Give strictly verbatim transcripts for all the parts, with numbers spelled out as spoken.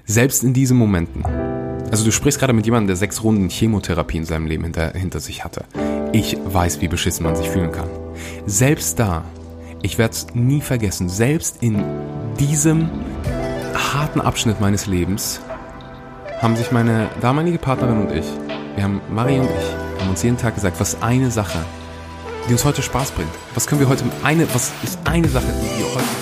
Selbst in diesen Momenten. Also du sprichst gerade mit jemandem, der sechs Runden Chemotherapie in seinem Leben hinter, hinter sich hatte. Ich weiß, wie beschissen man sich fühlen kann. Selbst da, ich werde es nie vergessen, selbst in diesem harten Abschnitt meines Lebens haben sich meine damalige Partnerin und ich, wir haben, Marie und ich, haben uns jeden Tag gesagt, was eine Sache, die uns heute Spaß bringt. Was können wir heute, eine, was ist eine Sache, die wir heute...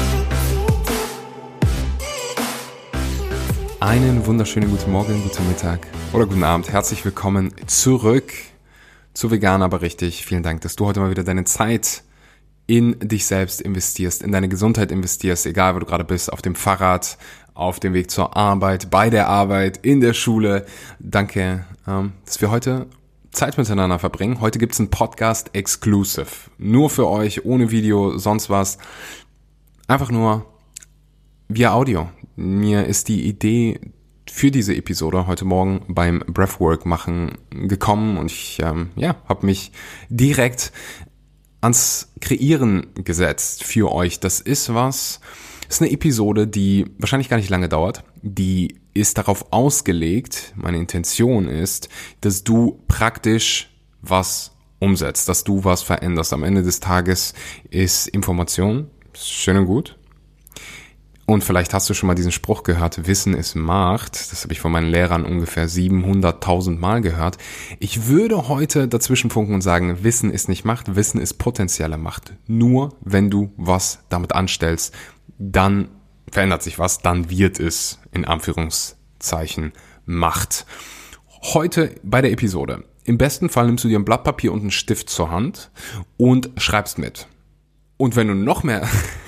Einen wunderschönen guten Morgen, guten Mittag oder guten Abend. Herzlich willkommen zurück zu Vegan, aber richtig. Vielen Dank, dass du heute mal wieder deine Zeit in dich selbst investierst, in deine Gesundheit investierst, egal wo du gerade bist, auf dem Fahrrad, auf dem Weg zur Arbeit, bei der Arbeit, in der Schule. Danke, dass wir heute Zeit miteinander verbringen. Heute gibt's einen Podcast exclusive. Nur für euch, ohne Video, sonst was. Einfach nur via Audio. Mir ist die Idee für diese Episode heute Morgen beim Breathwork machen gekommen und ich ähm, ja, habe mich direkt ans Kreieren gesetzt für euch. Das ist was, das ist eine Episode, die wahrscheinlich gar nicht lange dauert. Die ist darauf ausgelegt, meine Intention ist, dass du praktisch was umsetzt, dass du was veränderst. Am Ende des Tages ist Information schön und gut. Und vielleicht hast du schon mal diesen Spruch gehört, Wissen ist Macht. Das habe ich von meinen Lehrern ungefähr siebenhunderttausend Mal gehört. Ich würde heute dazwischen funken und sagen, Wissen ist nicht Macht, Wissen ist potenzielle Macht. Nur wenn du was damit anstellst, dann verändert sich was, dann wird es in Anführungszeichen Macht. Heute bei der Episode. Im besten Fall nimmst du dir ein Blatt Papier und einen Stift zur Hand und schreibst mit. Und wenn du noch mehr,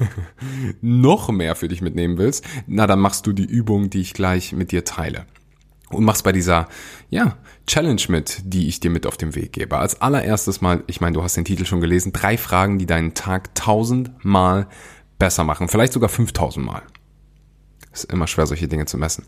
noch mehr für dich mitnehmen willst, na dann machst du die Übung, die ich gleich mit dir teile. Und machst bei dieser, ja, Challenge mit, die ich dir mit auf den Weg gebe. Als allererstes mal, ich meine, du hast den Titel schon gelesen, drei Fragen, die deinen Tag tausendmal besser machen. Vielleicht sogar fünftausend Mal. Ist immer schwer, solche Dinge zu messen.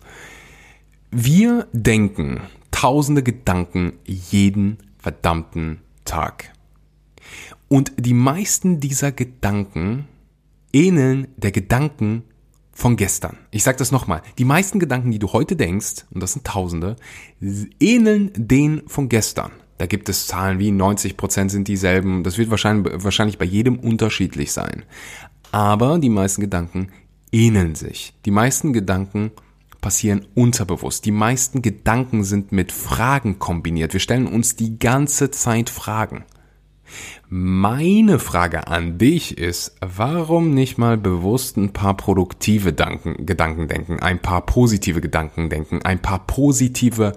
Wir denken tausende Gedanken jeden verdammten Tag. Und die meisten dieser Gedanken ähneln der Gedanken von gestern. Ich sage das nochmal. Die meisten Gedanken, die du heute denkst, und das sind Tausende, ähneln denen von gestern. Da gibt es Zahlen wie neunzig Prozent sind dieselben. Das wird wahrscheinlich, wahrscheinlich bei jedem unterschiedlich sein. Aber die meisten Gedanken ähneln sich. Die meisten Gedanken passieren unterbewusst. Die meisten Gedanken sind mit Fragen kombiniert. Wir stellen uns die ganze Zeit Fragen. Meine Frage an dich ist, warum nicht mal bewusst ein paar produktive Gedanken, Gedanken denken, ein paar positive Gedanken denken, ein paar positive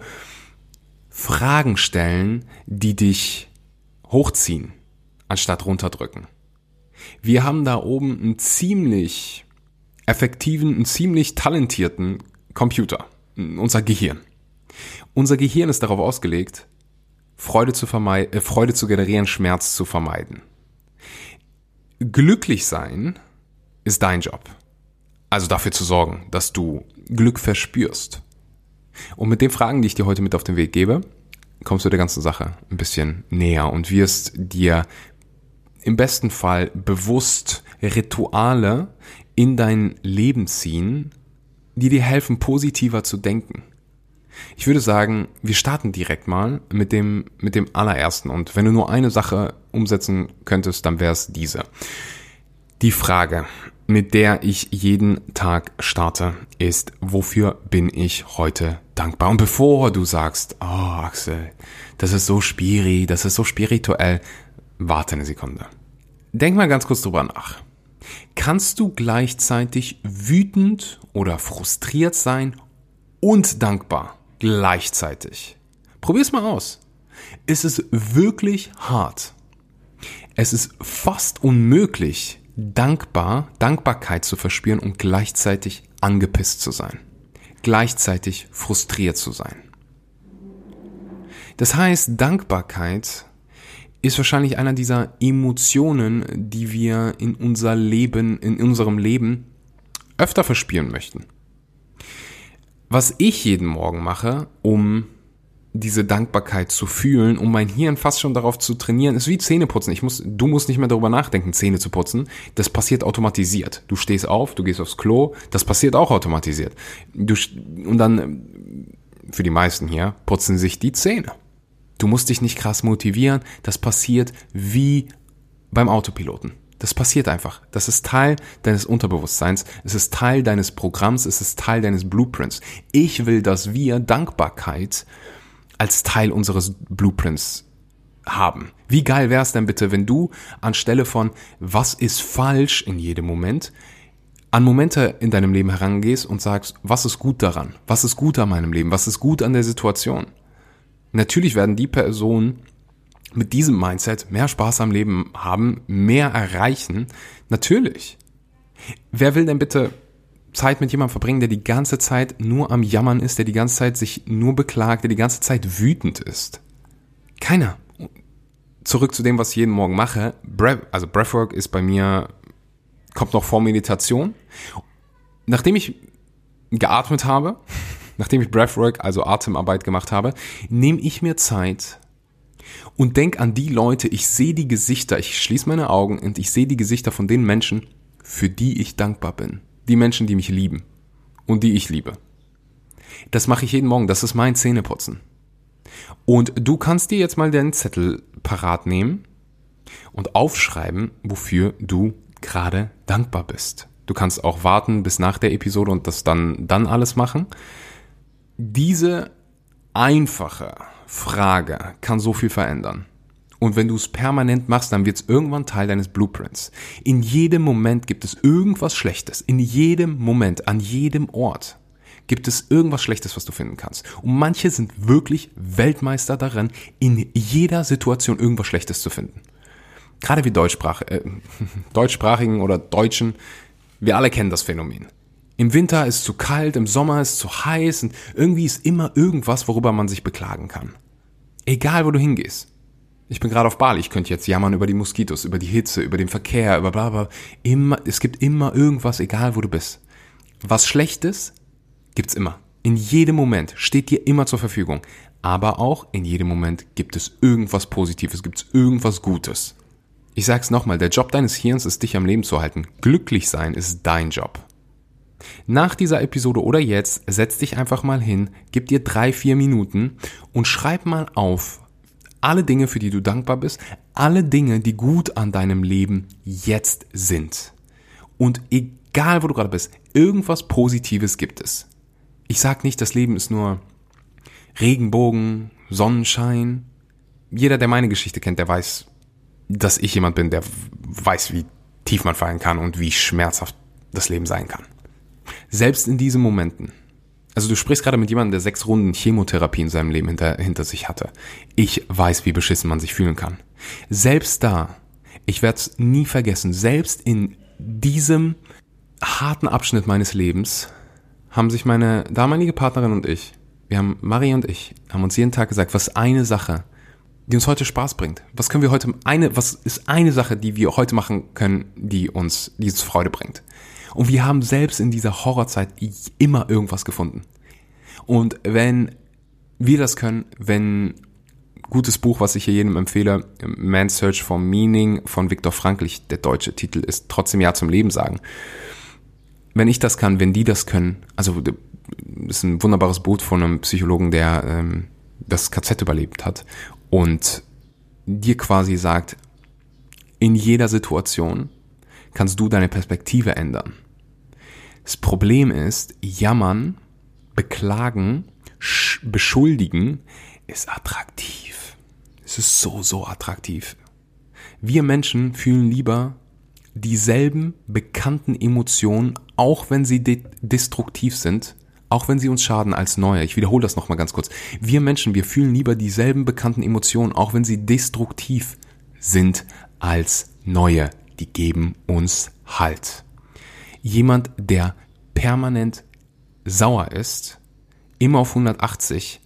Fragen stellen, die dich hochziehen, anstatt runterdrücken. Wir haben da oben einen ziemlich effektiven, einen ziemlich talentierten Computer, unser Gehirn. Unser Gehirn ist darauf ausgelegt, Freude zu vermeiden, äh, Freude zu generieren, Schmerz zu vermeiden. Glücklich sein ist dein Job. Also dafür zu sorgen, dass du Glück verspürst. Und mit den Fragen, die ich dir heute mit auf den Weg gebe, kommst du der ganzen Sache ein bisschen näher und wirst dir im besten Fall bewusst Rituale in dein Leben ziehen, die dir helfen, positiver zu denken. Ich würde sagen, wir starten direkt mal mit dem, mit dem allerersten. Und wenn du nur eine Sache umsetzen könntest, dann wäre es diese. Die Frage, mit der ich jeden Tag starte, ist, wofür bin ich heute dankbar? Und bevor du sagst, oh Axel, das ist so spiri, das ist so spirituell, warte eine Sekunde. Denk mal ganz kurz drüber nach. Kannst du gleichzeitig wütend oder frustriert sein und dankbar? Gleichzeitig. Probier's mal aus. Es ist wirklich hart. Es ist fast unmöglich, dankbar, Dankbarkeit zu verspüren und gleichzeitig angepisst zu sein. Gleichzeitig frustriert zu sein. Das heißt, Dankbarkeit ist wahrscheinlich einer dieser Emotionen, die wir in unser Leben, in unserem Leben öfter verspüren möchten. Was ich jeden Morgen mache, um diese Dankbarkeit zu fühlen, um mein Hirn fast schon darauf zu trainieren. Es ist wie Zähneputzen. Ich muss, du musst nicht mehr darüber nachdenken, Zähne zu putzen. Das passiert automatisiert. Du stehst auf, du gehst aufs Klo, das passiert auch automatisiert. Du, und dann, für die meisten hier, putzen sich die Zähne. Du musst dich nicht krass motivieren. Das passiert wie beim Autopiloten. Das passiert einfach. Das ist Teil deines Unterbewusstseins. Es ist Teil deines Programms. Es ist Teil deines Blueprints. Ich will, dass wir Dankbarkeit als Teil unseres Blueprints haben. Wie geil wäre es denn bitte, wenn du anstelle von was ist falsch in jedem Moment, an Momente in deinem Leben herangehst und sagst, was ist gut daran? Was ist gut an meinem Leben? Was ist gut an der Situation? Natürlich werden die Personen mit diesem Mindset mehr Spaß am Leben haben, mehr erreichen. Natürlich. Wer will denn bitte Zeit mit jemandem verbringen, der die ganze Zeit nur am Jammern ist, der die ganze Zeit sich nur beklagt, der die ganze Zeit wütend ist? Keiner. Zurück zu dem, was ich jeden Morgen mache. Breath, also Breathwork ist bei mir, kommt noch vor Meditation. Nachdem ich geatmet habe, nachdem ich Breathwork, also Atemarbeit gemacht habe, nehme ich mir Zeit und denk an die Leute, ich sehe die Gesichter, ich schließe meine Augen und ich sehe die Gesichter von den Menschen, für die ich dankbar bin. Die Menschen, die mich lieben und die ich liebe. Das mache ich jeden Morgen, das ist mein Zähneputzen. Und du kannst dir jetzt mal deinen Zettel parat nehmen und aufschreiben, wofür du gerade dankbar bist. Du kannst auch warten bis nach der Episode und das dann, dann alles machen. Diese einfache Frage kann so viel verändern. Und wenn du es permanent machst, dann wird es irgendwann Teil deines Blueprints. In jedem Moment gibt es irgendwas Schlechtes. In jedem Moment, an jedem Ort gibt es irgendwas Schlechtes, was du finden kannst. Und manche sind wirklich Weltmeister darin, in jeder Situation irgendwas Schlechtes zu finden. Gerade wie Deutschsprach, äh, Deutschsprachigen oder Deutschen, wir alle kennen das Phänomen. Im Winter ist es zu kalt, im Sommer ist es zu heiß und irgendwie ist immer irgendwas, worüber man sich beklagen kann. Egal, wo du hingehst. Ich bin gerade auf Bali, ich könnte jetzt jammern über die Moskitos, über die Hitze, über den Verkehr, über bla bla. Immer, es gibt immer irgendwas, egal wo du bist. Was Schlechtes gibt's immer. In jedem Moment steht dir immer zur Verfügung. Aber auch in jedem Moment gibt es irgendwas Positives, gibt es irgendwas Gutes. Ich sag's nochmal, der Job deines Hirns ist, dich am Leben zu halten. Glücklich sein ist dein Job. Nach dieser Episode oder jetzt, setz dich einfach mal hin, gib dir drei, vier Minuten und schreib mal auf, alle Dinge, für die du dankbar bist, alle Dinge, die gut an deinem Leben jetzt sind. Und egal, wo du gerade bist, irgendwas Positives gibt es. Ich sag nicht, das Leben ist nur Regenbogen, Sonnenschein. Jeder, der meine Geschichte kennt, der weiß, dass ich jemand bin, der weiß, wie tief man fallen kann und wie schmerzhaft das Leben sein kann. Selbst in diesen Momenten. Also du sprichst gerade mit jemandem, der sechs Runden Chemotherapie in seinem Leben hinter, hinter sich hatte. Ich weiß, wie beschissen man sich fühlen kann. Selbst da, ich werde es nie vergessen, selbst in diesem harten Abschnitt meines Lebens haben sich meine damalige Partnerin und ich, wir haben, Marie und ich, haben uns jeden Tag gesagt, was ist eine Sache, die uns heute Spaß bringt? Was können wir heute, eine, was ist eine Sache, die wir heute machen können, die uns, die uns Freude bringt? Und wir haben selbst in dieser Horrorzeit immer irgendwas gefunden. Und wenn wir das können, wenn gutes Buch, was ich hier jedem empfehle, Man's Search for Meaning von Viktor Frankl, der deutsche Titel ist trotzdem Ja zum Leben sagen. Wenn ich das kann, wenn die das können, also das ist ein wunderbares Buch von einem Psychologen, der ähm, das K Z überlebt hat und dir quasi sagt, in jeder Situation kannst du deine Perspektive ändern. Das Problem ist, jammern, beklagen, sch- beschuldigen ist attraktiv. Es ist so, so attraktiv. Wir Menschen fühlen lieber dieselben bekannten Emotionen, auch wenn sie de- destruktiv sind, auch wenn sie uns schaden, als neue. Ich wiederhole das nochmal ganz kurz. Wir Menschen, wir fühlen lieber dieselben bekannten Emotionen, auch wenn sie destruktiv sind, als neue. Die geben uns Halt. Jemand, der permanent sauer ist, immer auf hundertachtzig,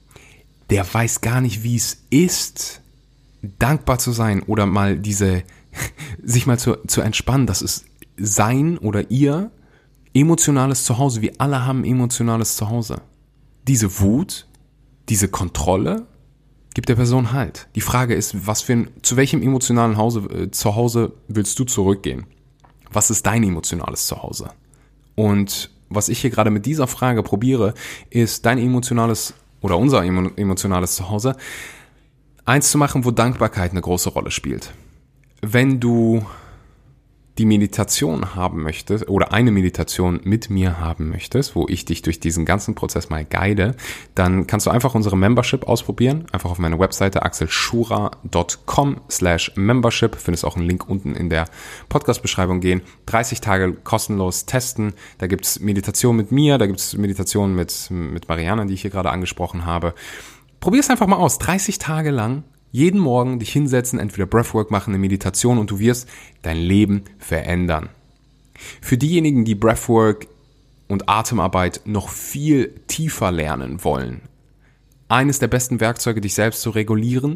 der weiß gar nicht, wie es ist, dankbar zu sein oder mal diese, sich mal zu, zu entspannen. Das ist sein oder ihr emotionales Zuhause. Wir alle haben emotionales Zuhause. Diese Wut, diese Kontrolle gibt der Person Halt. Die Frage ist, was für ein, zu welchem emotionalen Hause, äh, Zuhause willst du zurückgehen? Was ist dein emotionales Zuhause? Und was ich hier gerade mit dieser Frage probiere, ist dein emotionales oder unser emotionales Zuhause eins zu machen, wo Dankbarkeit eine große Rolle spielt. Wenn du die Meditation haben möchtest oder eine Meditation mit mir haben möchtest, wo ich dich durch diesen ganzen Prozess mal guide, dann kannst du einfach unsere Membership ausprobieren. Einfach auf meine Webseite axelschura punkt com slash membership. Findest auch einen Link unten in der Podcast-Beschreibung gehen. dreißig Tage kostenlos testen. Da gibt's Meditation mit mir, da gibt's Meditation mit, mit Mariana, die ich hier gerade angesprochen habe. Probier es einfach mal aus. dreißig Tage lang. Jeden Morgen dich hinsetzen, entweder Breathwork machen, eine Meditation und du wirst dein Leben verändern. Für diejenigen, die Breathwork und Atemarbeit noch viel tiefer lernen wollen, eines der besten Werkzeuge, dich selbst zu regulieren,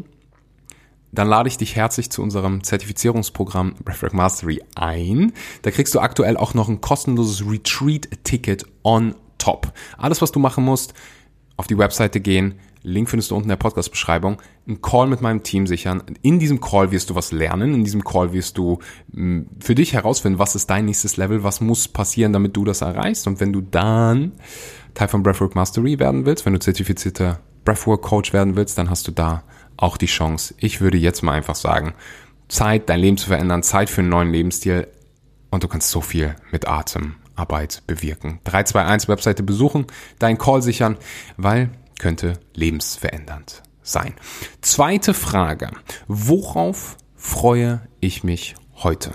dann lade ich dich herzlich zu unserem Zertifizierungsprogramm Breathwork Mastery ein. Da kriegst du aktuell auch noch ein kostenloses Retreat-Ticket on top. Alles, was du machen musst, auf die Webseite gehen, Link findest du unten in der Podcast-Beschreibung, einen Call mit meinem Team sichern. In diesem Call wirst du was lernen, in diesem Call wirst du mh, für dich herausfinden, was ist dein nächstes Level, was muss passieren, damit du das erreichst. Und wenn du dann Teil von Breathwork Mastery werden willst, wenn du zertifizierter Breathwork-Coach werden willst, dann hast du da auch die Chance. Ich würde jetzt mal einfach sagen, Zeit, dein Leben zu verändern, Zeit für einen neuen Lebensstil und du kannst so viel mit Atemarbeit bewirken. drei zwei eins Webseite besuchen, deinen Call sichern, weil könnte lebensverändernd sein. Zweite Frage. Worauf freue ich mich heute?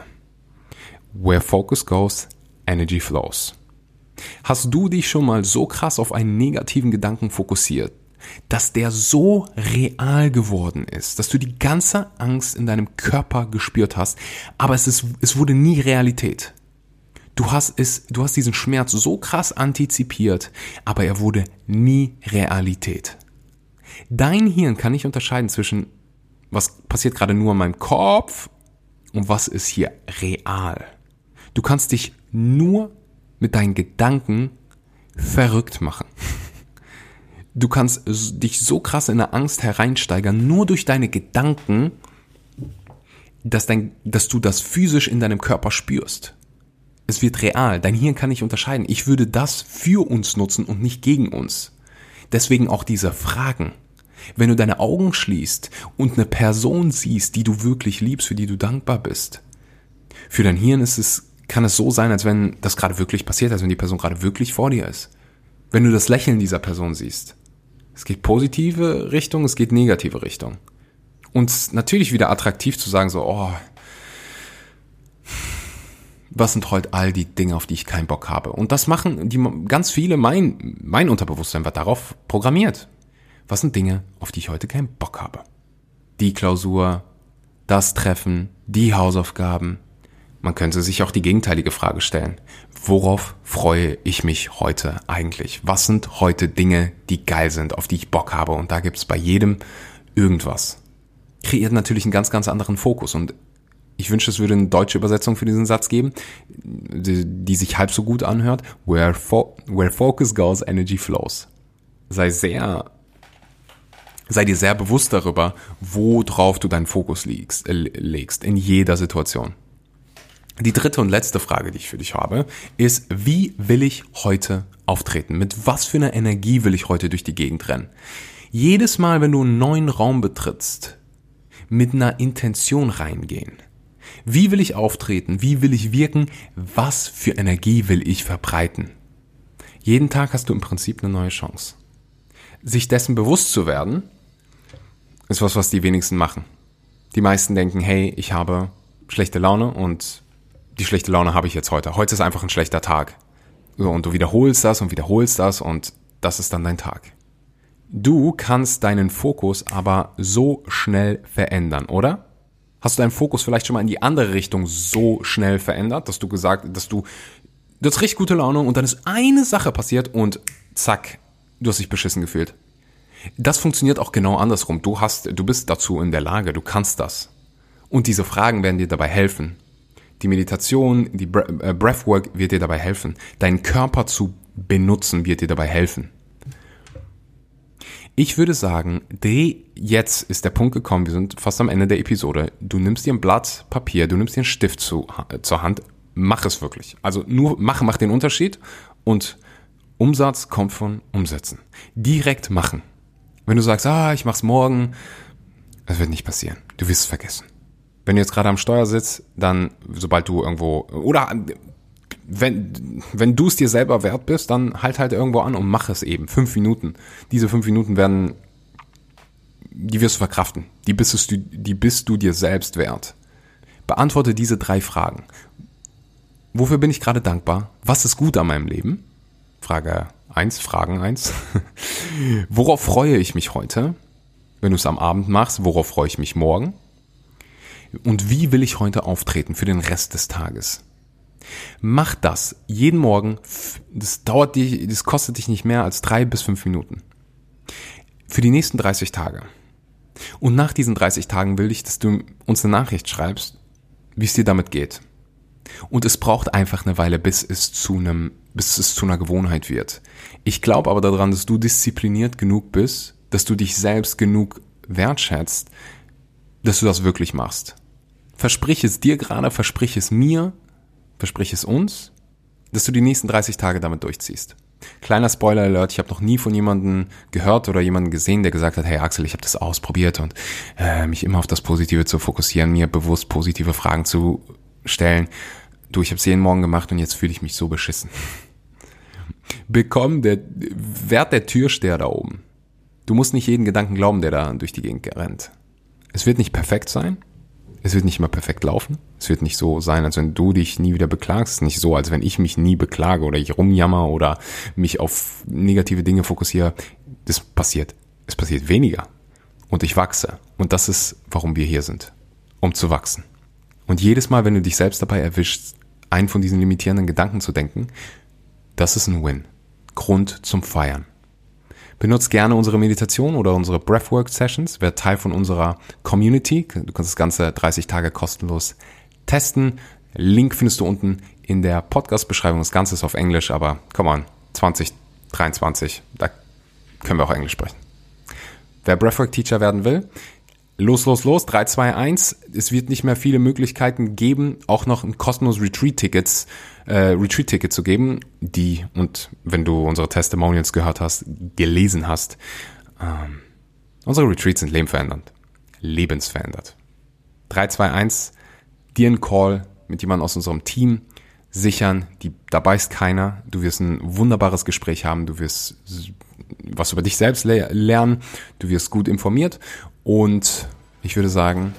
Where focus goes, energy flows. Hast du dich schon mal so krass auf einen negativen Gedanken fokussiert, dass der so real geworden ist, dass du die ganze Angst in deinem Körper gespürt hast, aber es ist, es wurde nie Realität. Du hast es, du hast diesen Schmerz so krass antizipiert, aber er wurde nie Realität. Dein Hirn kann nicht unterscheiden zwischen, was passiert gerade nur in meinem Kopf und was ist hier real. Du kannst dich nur mit deinen Gedanken verrückt machen. Du kannst dich so krass in eine Angst hereinsteigern, nur durch deine Gedanken, dass, dein, dass du das physisch in deinem Körper spürst. Es wird real. Dein Hirn kann nicht unterscheiden. Ich würde das für uns nutzen und nicht gegen uns. Deswegen auch diese Fragen. Wenn du deine Augen schließt und eine Person siehst, die du wirklich liebst, für die du dankbar bist, für dein Hirn ist es, kann es so sein, als wenn das gerade wirklich passiert, als wenn die Person gerade wirklich vor dir ist. Wenn du das Lächeln dieser Person siehst. Es geht positive Richtung, es geht negative Richtung. Und natürlich wieder attraktiv zu sagen so, oh, was sind heute all die Dinge, auf die ich keinen Bock habe? Und das machen die ganz viele, mein, mein Unterbewusstsein wird darauf programmiert. Was sind Dinge, auf die ich heute keinen Bock habe? Die Klausur, das Treffen, die Hausaufgaben. Man könnte sich auch die gegenteilige Frage stellen. Worauf freue ich mich heute eigentlich? Was sind heute Dinge, die geil sind, auf die ich Bock habe? Und da gibt es bei jedem irgendwas. Kreiert natürlich einen ganz, ganz anderen Fokus. Und ich wünsche, es würde eine deutsche Übersetzung für diesen Satz geben, die, die sich halb so gut anhört. Where, fo- where focus goes, energy flows. Sei sehr, sei dir sehr bewusst darüber, worauf du deinen Fokus legst, äh, legst in jeder Situation. Die dritte und letzte Frage, die ich für dich habe, ist, wie will ich heute auftreten? Mit was für einer Energie will ich heute durch die Gegend rennen? Jedes Mal, wenn du einen neuen Raum betrittst, mit einer Intention reingehen. Wie will ich auftreten? Wie will ich wirken? Was für Energie will ich verbreiten? Jeden Tag hast du im Prinzip eine neue Chance. Sich dessen bewusst zu werden, ist was, was die wenigsten machen. Die meisten denken, hey, ich habe schlechte Laune und die schlechte Laune habe ich jetzt heute. Heute ist einfach ein schlechter Tag. So, und du wiederholst das und wiederholst das und das ist dann dein Tag. Du kannst deinen Fokus aber so schnell verändern, oder? Hast du deinen Fokus vielleicht schon mal in die andere Richtung so schnell verändert, dass du gesagt, dass du, du hast richtig gute Laune und dann ist eine Sache passiert und zack, du hast dich beschissen gefühlt. Das funktioniert auch genau andersrum. Du hast, du bist dazu in der Lage, du kannst das. Und diese Fragen werden dir dabei helfen. Die Meditation, die Breathwork wird dir dabei helfen. Deinen Körper zu benutzen wird dir dabei helfen. Ich würde sagen, dreh, jetzt ist der Punkt gekommen, wir sind fast am Ende der Episode. Du nimmst dir ein Blatt Papier, du nimmst dir einen Stift zu, zur Hand, mach es wirklich. Also nur machen macht den Unterschied und Umsatz kommt von Umsetzen. Direkt machen. Wenn du sagst, ah, ich mach's morgen, das wird nicht passieren. Du wirst es vergessen. Wenn du jetzt gerade am Steuer sitzt, dann, sobald du irgendwo, oder wenn, wenn du es dir selber wert bist, dann halt halt irgendwo an und mach es eben. Fünf Minuten. Diese fünf Minuten werden, die wirst du verkraften. Die bist du, die bist du dir selbst wert. Beantworte diese drei Fragen. Wofür bin ich gerade dankbar? Was ist gut an meinem Leben? Frage eins, Fragen eins. Worauf freue ich mich heute? Wenn du es am Abend machst, worauf freue ich mich morgen? Und wie will ich heute auftreten für den Rest des Tages? Mach das jeden Morgen. Das dauert dich, das kostet dich nicht mehr als drei bis fünf Minuten. Für die nächsten dreißig Tage. Und nach diesen dreißig Tagen will ich, dass du uns eine Nachricht schreibst, wie es dir damit geht. Und es braucht einfach eine Weile, bis es zu einem, bis es zu einer Gewohnheit wird. Ich glaube aber daran, dass du diszipliniert genug bist, dass du dich selbst genug wertschätzt, dass du das wirklich machst. Versprich es dir gerade, versprich es mir, versprich es uns, dass du die nächsten dreißig Tage damit durchziehst. Kleiner Spoiler-Alert, ich habe noch nie von jemandem gehört oder jemanden gesehen, der gesagt hat, hey Axel, ich habe das ausprobiert und äh, mich immer auf das Positive zu fokussieren, mir bewusst positive Fragen zu stellen. Du, ich habe es jeden Morgen gemacht und jetzt fühle ich mich so beschissen. Bekomm der, werd der Türsteher da oben. Du musst nicht jeden Gedanken glauben, der da durch die Gegend rennt. Es wird nicht perfekt sein. Es wird nicht immer perfekt laufen. Es wird nicht so sein, als wenn du dich nie wieder beklagst. Es ist nicht so, als wenn ich mich nie beklage oder ich rumjammer oder mich auf negative Dinge fokussiere. Das passiert. Es passiert weniger. Und ich wachse. Und das ist, warum wir hier sind. Um zu wachsen. Und jedes Mal, wenn du dich selbst dabei erwischst, einen von diesen limitierenden Gedanken zu denken, das ist ein Win. Grund zum Feiern. Benutzt gerne unsere Meditation oder unsere Breathwork-Sessions. Werd Teil von unserer Community. Du kannst das Ganze dreißig Tage kostenlos testen. Link findest du unten in der Podcast-Beschreibung. Das Ganze ist auf Englisch, aber come on, zwanzig dreiundzwanzig, da können wir auch Englisch sprechen. Wer Breathwork-Teacher werden will, los, los, los, drei, zwei, eins. Es wird nicht mehr viele Möglichkeiten geben, auch noch ein kostenloses Retreat-Tickets, äh, Retreat-Ticket zu geben, die, und wenn du unsere Testimonials gehört hast, gelesen hast, ähm, unsere Retreats sind lebensverändernd. Lebensverändert. drei, zwei, eins, dir einen Call mit jemandem aus unserem Team sichern, die, dabei ist keiner, du wirst ein wunderbares Gespräch haben, du wirst was über dich selbst le- lernen, du wirst gut informiert und ich würde sagen,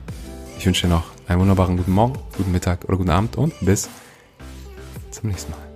ich wünsche dir noch einen wunderbaren guten Morgen, guten Mittag oder guten Abend und bis zum nächsten Mal.